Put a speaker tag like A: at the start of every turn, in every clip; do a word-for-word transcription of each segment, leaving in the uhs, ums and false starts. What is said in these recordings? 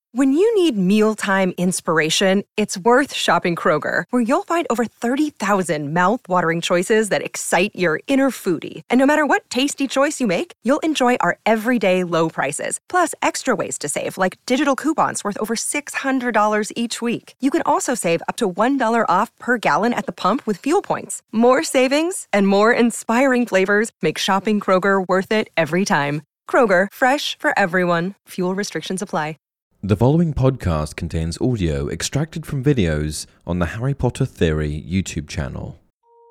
A: When you need mealtime inspiration, it's worth shopping Kroger, where you'll find over thirty thousand mouth-watering choices that excite your inner foodie. And no matter what tasty choice you make, you'll enjoy our everyday low prices, plus extra ways to save, like digital coupons worth over six hundred dollars each week. You can also save up to one dollar off per gallon at the pump with fuel points. More savings and more inspiring flavors make shopping Kroger worth it every time. Kroger, fresh for everyone. Fuel restrictions apply.
B: The following podcast contains audio extracted from videos on the Harry Potter Theory YouTube channel.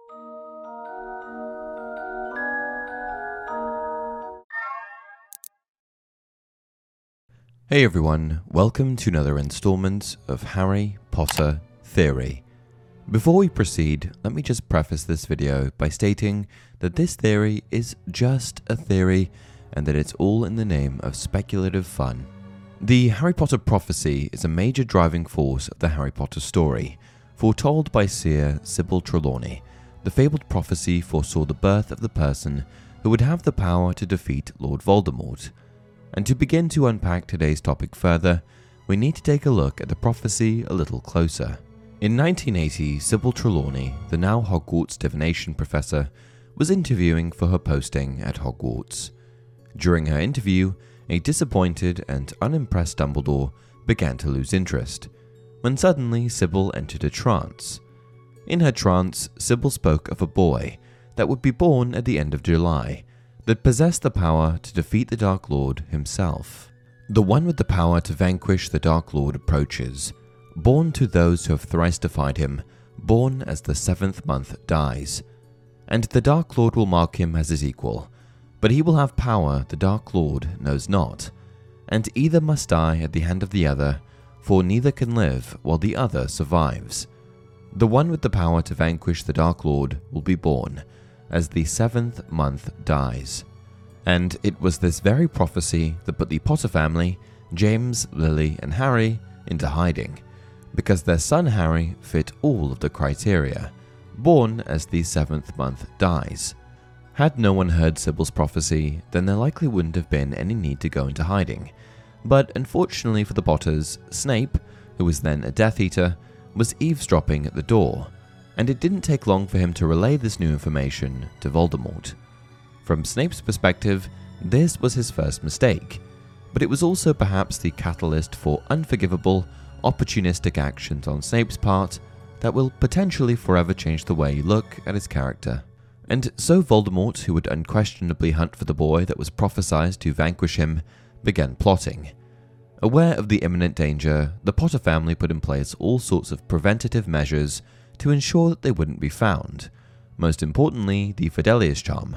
B: Hey everyone, welcome to another installment of Harry Potter Theory. Before we proceed, let me just preface this video by stating that this theory is just a theory and that it's all in the name of speculative fun. The Harry Potter prophecy is a major driving force of the Harry Potter story. Foretold by seer Sybil Trelawney, the fabled prophecy foresaw the birth of the person who would have the power to defeat Lord Voldemort. And to begin to unpack today's topic further, we need to take a look at the prophecy a little closer. In nineteen eighty, Sybil Trelawney, the now Hogwarts divination professor, was interviewing for her posting at Hogwarts. During her interview, a disappointed and unimpressed Dumbledore began to lose interest, when suddenly Sybil entered a trance. In her trance, Sybil spoke of a boy that would be born at the end of July, that possessed the power to defeat the Dark Lord himself. The one with the power to vanquish the Dark Lord approaches, born to those who have thrice defied him, born as the seventh month dies. And the Dark Lord will mark him as his equal, but he will have power the Dark Lord knows not, and either must die at the hand of the other, for neither can live while the other survives. The one with the power to vanquish the Dark Lord will be born, as the seventh month dies. And it was this very prophecy that put the Potter family, James, Lily, and Harry, into hiding, because their son Harry fit all of the criteria, born as the seventh month dies. Had no one heard Sybil's prophecy, then there likely wouldn't have been any need to go into hiding. But unfortunately for the Potters, Snape, who was then a Death Eater, was eavesdropping at the door, and it didn't take long for him to relay this new information to Voldemort. From Snape's perspective, this was his first mistake, but it was also perhaps the catalyst for unforgivable, opportunistic actions on Snape's part that will potentially forever change the way you look at his character. And so Voldemort, who would unquestionably hunt for the boy that was prophesied to vanquish him, began plotting. Aware of the imminent danger, the Potter family put in place all sorts of preventative measures to ensure that they wouldn't be found, most importantly the Fidelius Charm,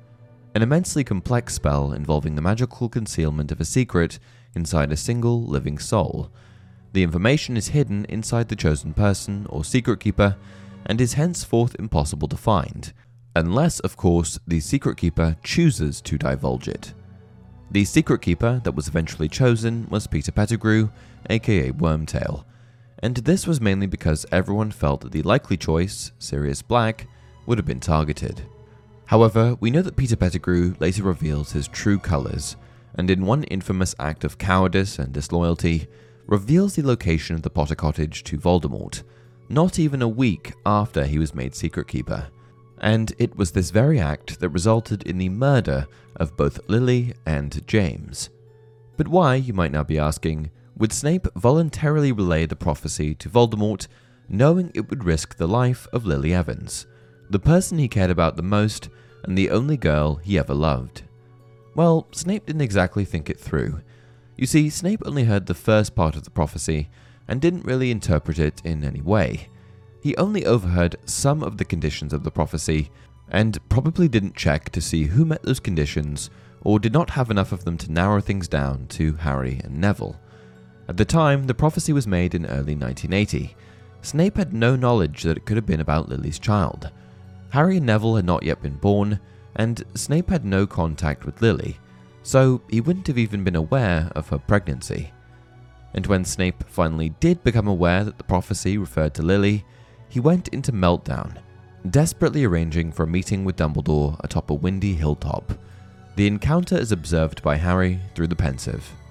B: an immensely complex spell involving the magical concealment of a secret inside a single living soul. The information is hidden inside the chosen person or secret keeper and is henceforth impossible to find, unless, of course, the Secret Keeper chooses to divulge it. The Secret Keeper that was eventually chosen was Peter Pettigrew, aka Wormtail, and this was mainly because everyone felt that the likely choice, Sirius Black, would have been targeted. However, we know that Peter Pettigrew later reveals his true colors, and in one infamous act of cowardice and disloyalty, reveals the location of the Potter cottage to Voldemort, not even a week after he was made Secret Keeper. And it was this very act that resulted in the murder of both Lily and James. But why, you might now be asking, would Snape voluntarily relay the prophecy to Voldemort, knowing it would risk the life of Lily Evans, the person he cared about the most and the only girl he ever loved? Well, Snape didn't exactly think it through. You see, Snape only heard the first part of the prophecy and didn't really interpret it in any way. He only overheard some of the conditions of the prophecy, and probably didn't check to see who met those conditions, or did not have enough of them to narrow things down to Harry and Neville. At the time, the prophecy was made in early nineteen eighty. Snape had no knowledge that it could have been about Lily's child. Harry and Neville had not yet been born, and Snape had no contact with Lily, so he wouldn't have even been aware of her pregnancy. And when Snape finally did become aware that the prophecy referred to Lily, he went into meltdown, desperately arranging for a meeting with Dumbledore atop a windy hilltop. The encounter is observed by Harry through the pensive.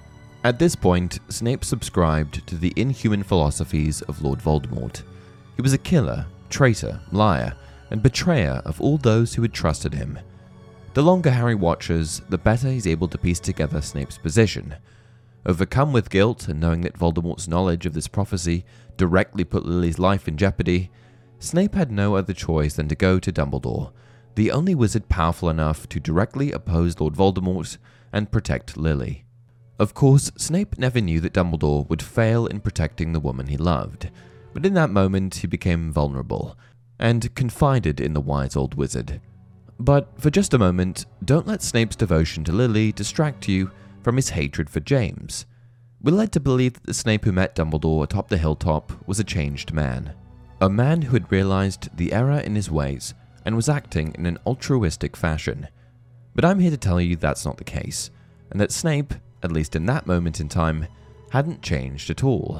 B: At this point, Snape subscribed to the inhuman philosophies of Lord Voldemort. He was a killer, traitor, liar, and betrayer of all those who had trusted him. The longer Harry watches, the better he's able to piece together Snape's position. Overcome with guilt and knowing that Voldemort's knowledge of this prophecy directly put Lily's life in jeopardy, Snape had no other choice than to go to Dumbledore, the only wizard powerful enough to directly oppose Lord Voldemort and protect Lily. Of course, Snape never knew that Dumbledore would fail in protecting the woman he loved, but in that moment he became vulnerable and confided in the wise old wizard. But for just a moment, don't let Snape's devotion to Lily distract you from his hatred for James. We're led to believe that the Snape who met Dumbledore atop the hilltop was a changed man. A man who had realized the error in his ways and was acting in an altruistic fashion. But I'm here to tell you that's not the case, and that Snape, at least in that moment in time, hadn't changed at all.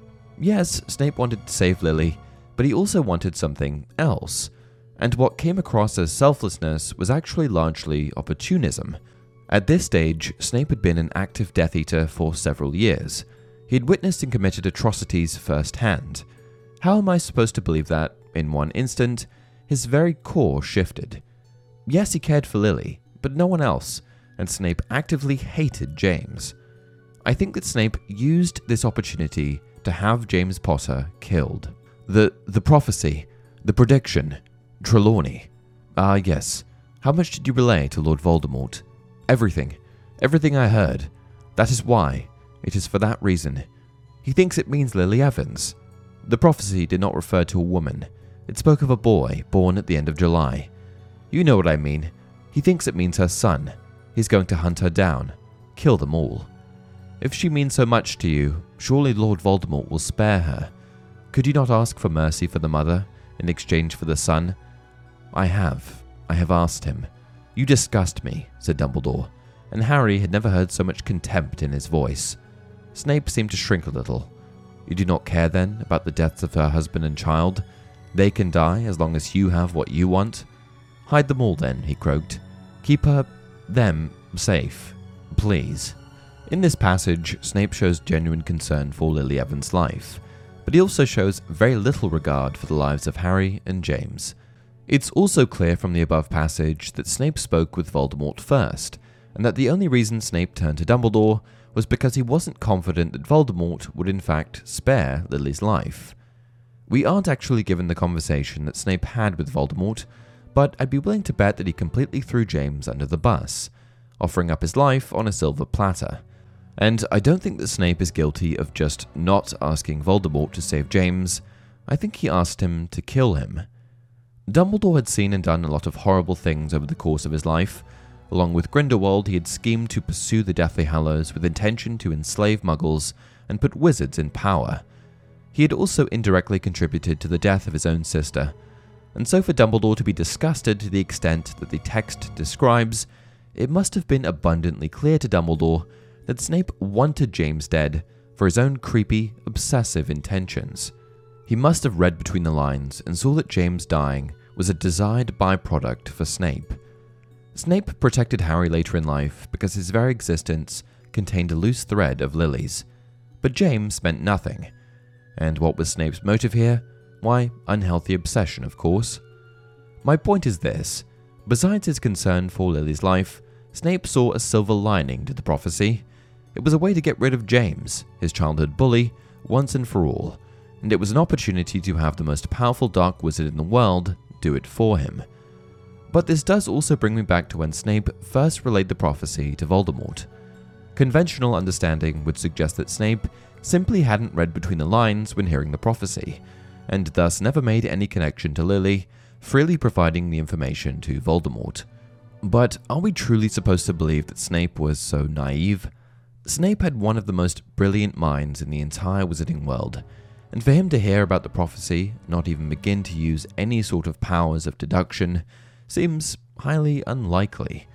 B: Yes, Snape wanted to save Lily, but he also wanted something else, and what came across as selflessness was actually largely opportunism. At this stage, Snape had been an active Death Eater for several years. He had witnessed and committed atrocities firsthand. How am I supposed to believe that, in one instant, his very core shifted? Yes, he cared for Lily, but no one else, and Snape actively hated James. I think that Snape used this opportunity to have James Potter killed. The the prophecy, the prediction, Trelawney. Ah yes, how much did you relay to Lord Voldemort? Everything. Everything I heard. That is why. It is for that reason. He thinks it means Lily Evans. The prophecy did not refer to a woman. It spoke of a boy born at the end of July. You know what I mean. He thinks it means her son. He's going to hunt her down. Kill them all. If she means so much to you, surely Lord Voldemort will spare her. Could you not ask for mercy for the mother in exchange for the son? I have. I have asked him. You disgust me, said Dumbledore, and Harry had never heard so much contempt in his voice. Snape seemed to shrink a little. You do not care, then, about the deaths of her husband and child? They can die as long as you have what you want? Hide them all, then, he croaked. Keep her, them, safe. Please. In this passage, Snape shows genuine concern for Lily Evans' life, but he also shows very little regard for the lives of Harry and James. It's also clear from the above passage that Snape spoke with Voldemort first, and that the only reason Snape turned to Dumbledore was because he wasn't confident that Voldemort would in fact spare Lily's life. We aren't actually given the conversation that Snape had with Voldemort, but I'd be willing to bet that he completely threw James under the bus, offering up his life on a silver platter. And I don't think that Snape is guilty of just not asking Voldemort to save James. I think he asked him to kill him. Dumbledore had seen and done a lot of horrible things over the course of his life. Along with Grindelwald, he had schemed to pursue the Deathly Hallows with intention to enslave muggles and put wizards in power. He had also indirectly contributed to the death of his own sister, and so for Dumbledore to be disgusted to the extent that the text describes, it must have been abundantly clear to Dumbledore that Snape wanted James dead for his own creepy, obsessive intentions. He must have read between the lines and saw that James dying was a desired byproduct for Snape. Snape protected Harry later in life because his very existence contained a loose thread of Lily's, but James meant nothing. And what was Snape's motive here? Why, unhealthy obsession, of course. My point is this: besides his concern for Lily's life, Snape saw a silver lining to the prophecy. It was a way to get rid of James, his childhood bully, once and for all, and it was an opportunity to have the most powerful dark wizard in the world do it for him. But this does also bring me back to when Snape first relayed the prophecy to Voldemort. Conventional understanding would suggest that Snape simply hadn't read between the lines when hearing the prophecy, and thus never made any connection to Lily, freely providing the information to Voldemort. But are we truly supposed to believe that Snape was so naive? Snape had one of the most brilliant minds in the entire wizarding world, and for him to hear about the prophecy, not even begin to use any sort of powers of deduction, seems highly unlikely.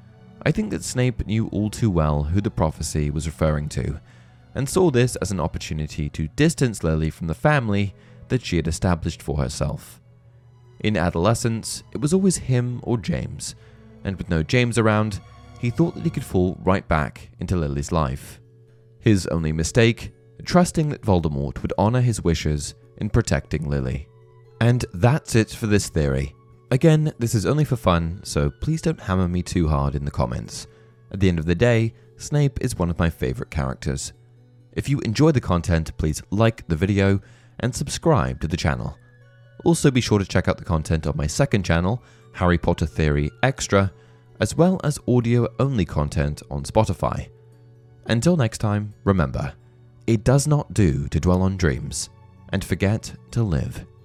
B: I think that Snape knew all too well who the prophecy was referring to, and saw this as an opportunity to distance Lily from the family that she had established for herself. In adolescence, it was always him or James, and with no James around, he thought that he could fall right back into Lily's life. His only mistake, trusting that Voldemort would honor his wishes in protecting Lily. And that's it for this theory. Again, this is only for fun, so please don't hammer me too hard in the comments. At the end of the day, Snape is one of my favorite characters. If you enjoy the content, please like the video and subscribe to the channel. Also be sure to check out the content on my second channel, Harry Potter Theory Extra, as well as audio-only content on Spotify. Until next time, remember, it does not do to dwell on dreams and forget to live.